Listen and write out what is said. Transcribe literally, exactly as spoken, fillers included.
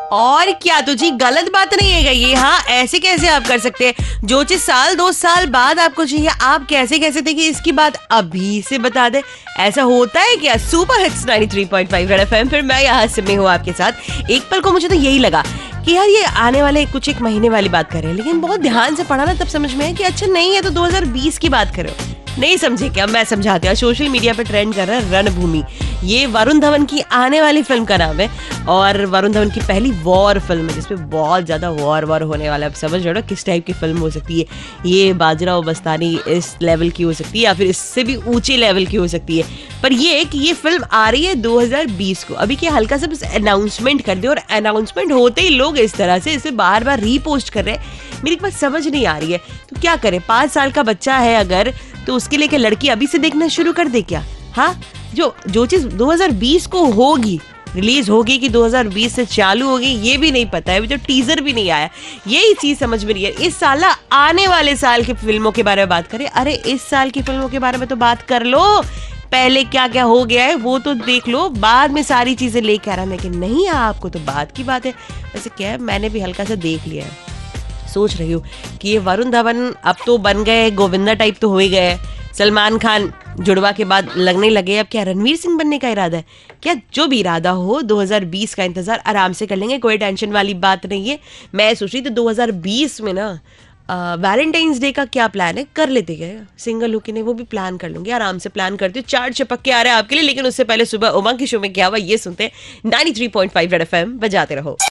और क्या तो जी गलत बात नहीं है ये। हाँ, ऐसे कैसे आप कर सकते हैं? जो चीज साल दो साल बाद आपको चाहिए, आप कैसे कैसे थे कि इसकी बात अभी से बता दे? ऐसा होता है क्या? Super hits ninety three point five Red FM, फिर मैं यहाँ से हूँ आपके साथ। एक पल को मुझे तो यही लगा कि यार ये आने वाले कुछ एक महीने वाली बात कर रहे हैं, लेकिन बहुत ध्यान से पढ़ा ना तब समझ में है कि अच्छा नहीं है तो दो हज़ार बीस की बात कर रहे हो। नहीं समझे क्या? मैं समझाती हूँ। सोशल मीडिया पे ट्रेंड कर रहा है रणभूमि। ये वरुण धवन की आने वाली फिल्म का नाम है और वरुण धवन की पहली वॉर फिल्म है जिसमें बहुत ज्यादा वॉर वॉर होने वाला है। अब समझ रहे हो किस टाइप की फिल्म हो सकती है ये? बाजीराव मस्तानी इस लेवल की हो सकती है या फिर इससे भी ऊंचे लेवल की हो सकती है। पर ये कि ये फिल्म आ रही है दो हज़ार बीस को। अभी क्या हल्का सा बस अनाउंसमेंट कर दे और अनाउंसमेंट होते ही लोग इस तरह से इसे बार बार रीपोस्ट कर रहे हैं। मेरी बात समझ नहीं आ रही है। तो क्या करे? पांच साल का बच्चा है अगर, तो उसके लिए क्या लड़की अभी से देखना शुरू कर दे क्या? हाँ, जो जो चीज दो हज़ार बीस को होगी, रिलीज होगी कि दो हज़ार बीस से चालू होगी, ये भी नहीं पता है। अभी तो टीजर भी नहीं आया, यही चीज समझ में नहीं है। इस साल आने वाले साल की फिल्मों के बारे में बात करें। अरे इस साल की फिल्मों के बारे में तो बात कर लो, पहले क्या क्या हो गया है वो तो देख लो, बाद में सारी चीजें लेके आ रहा। लेकिन नहीं, आपको तो बात की बात है। वैसे क्या है, मैंने भी हल्का सा देख लिया है। सोच रही हूँ कि ये वरुण धवन अब तो बन गए गोविंदा टाइप तो हो ही गए। सलमान खान जुड़वा के बाद लगने लगे। अब क्या रणवीर सिंह बनने का इरादा है क्या? जो भी इरादा हो, दो हज़ार बीस का इंतजार आराम से कर लेंगे, कोई टेंशन वाली बात नहीं है। मैं सोच रही थी दो हज़ार बीस में ना वैलेंटाइंस डे का क्या प्लान है, कर लेते क्या? सिंगल होके नहीं, वो भी प्लान कर लूंगी, आराम से प्लान करती हूँ। चार चपक के आ रहे हैं आपके लिए, लेकिन उससे पहले सुबह उमंग की शो में क्या हुआ ये सुनते हैं। Ninety three point five Red FM बजाते रहो।